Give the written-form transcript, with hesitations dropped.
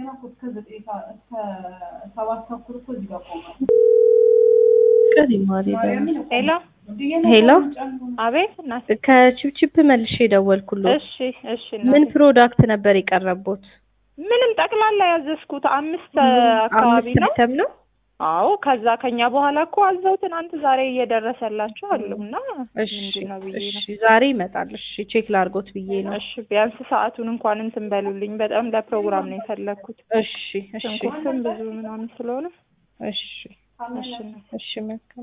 ሄሎ ሄሎ አቤት እናት ከቺፕቺፕ መልሼ ደወልኩልዎት። እሺ ምን ፕሮዳክት ነበር የቀረቦት? ምንም ጠቅላላ ያዘዝኩት 5 አካባቢ ነው። አምስት ነው? አዎ ከዛ ከኛ በኋላ እኮ አዘው ትናንት ዛሬ እየደረሰላችሁ አሉና ምንድነው ብዬ ነው። እሺ ዛሬ ይመጣል። እሺ ቼክ ላድርጎት ብዬ ነው። እሺ ቢያንስ ሰዓቱን እንኳን እንትን በሉልኝ። በጣም ለፕሮግራም ነው የፈለኩት። እሺ ሽንኩርትም ብዙ ምናምን ስለሆነ እሺ መልካም